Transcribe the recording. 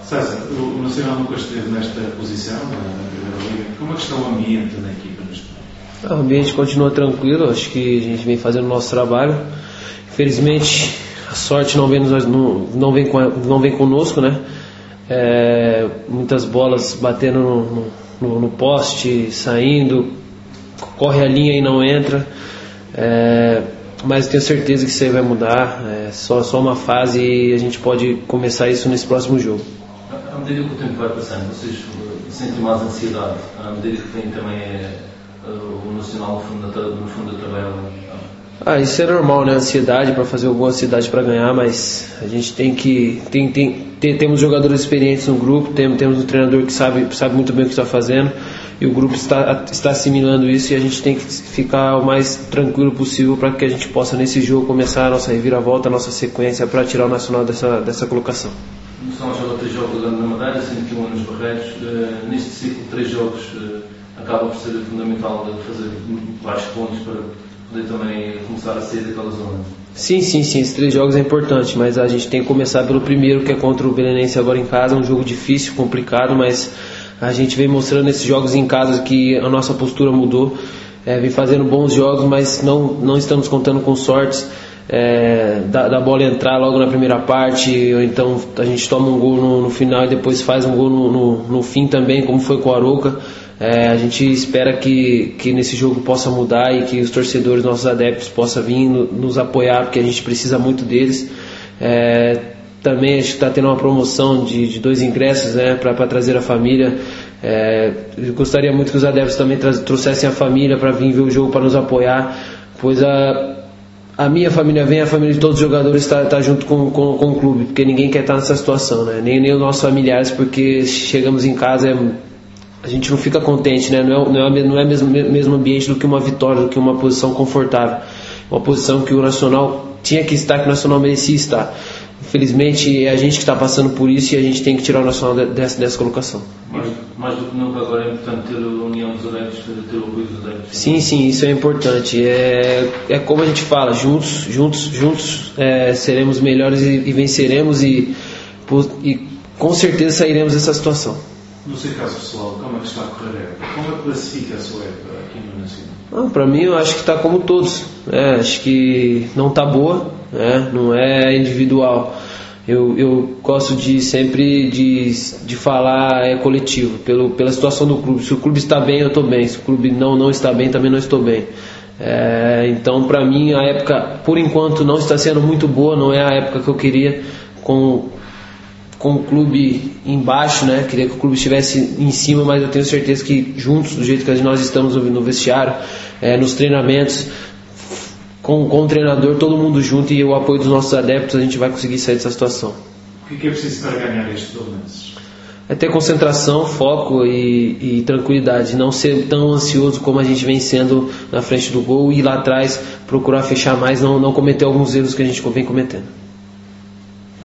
César, o Nacional nunca esteve nesta posição, na Primeira Liga. Como é que está o ambiente na equipa neste momento? O ambiente continua tranquilo, acho que a gente vem fazendo o nosso trabalho. Infelizmente, a sorte não vem conosco, né? Muitas bolas batendo no poste, saindo, corre a linha e não entra. Mas tenho certeza que isso aí vai mudar. É só uma fase e a gente pode começar isso nesse próximo jogo. À medida que o tempo vai passando, vocês sentem mais ansiedade? À medida que vem também o Nacional no fundo da tabela? Isso é normal, né? Ansiedade para fazer alguma ansiedade para ganhar, mas a gente temos jogadores experientes no grupo, temos um treinador que sabe muito bem o que está fazendo, e o grupo está assimilando isso, e a gente tem que ficar o mais tranquilo possível para que a gente possa nesse jogo começar a nossa reviravolta, a nossa sequência para tirar o Nacional dessa colocação. O Nacional joga 3 jogos na Madeira, 101 nos Barreiros. Neste ciclo de 3 jogos acaba por ser fundamental fazer vários pontos para poder também começar a sair daquela zona. Sim, esses 3 jogos é importante, mas a gente tem que começar pelo primeiro, que é contra o Belenense agora em casa, um jogo difícil, complicado, mas a gente vem mostrando nesses jogos em casa que a nossa postura mudou, vem fazendo bons jogos, mas não estamos contando com sortes da bola entrar logo na primeira parte, ou então a gente toma um gol no final e depois faz um gol no fim também, como foi com o Arouca. A gente espera que nesse jogo possa mudar e que os torcedores, nossos adeptos, possam vir nos apoiar, porque a gente precisa muito deles. Também a gente está tendo uma promoção de 2 ingressos, né, para trazer a família. Eu gostaria muito que os adeptos também trouxessem a família para vir ver o jogo, para nos apoiar, pois a minha família vem, a família de todos os jogadores está junto com o clube, porque ninguém quer estar nessa situação, né? Nem os nossos familiares, porque chegamos em casa, a gente não fica contente, né? Não é mesmo ambiente do que uma vitória, do que uma posição confortável, uma posição que o Nacional tinha que estar, que o Nacional merecia estar. Infelizmente é a gente que está passando por isso e a gente tem que tirar o Nacional dessa colocação. Mais do que nunca agora é importante ter a união dos adeptos, ter o apoio dos adeptos. Sim, isso é importante. É como a gente fala, juntos seremos melhores e venceremos e com certeza sairemos dessa situação. No seu caso pessoal, como é que está a correr a época? Como é que classifica a sua época aqui no Nacional? Para mim, eu acho que está como todos. Acho que não está boa, não é individual. Eu gosto sempre de falar coletivo, pela situação do clube. Se o clube está bem, eu estou bem. Se o clube não está bem, também não estou bem. Então, para mim, a época, por enquanto, não está sendo muito boa. Não é a época que eu queria com o clube embaixo, né? Queria que o clube estivesse em cima, mas eu tenho certeza que juntos, do jeito que nós estamos no vestiário, nos treinamentos, com o treinador, todo mundo junto e o apoio dos nossos adeptos, a gente vai conseguir sair dessa situação. O que é preciso para ganhar estes torneios? É ter concentração, foco e tranquilidade, não ser tão ansioso como a gente vem sendo na frente do gol e lá atrás procurar fechar mais, não cometer alguns erros que a gente vem cometendo.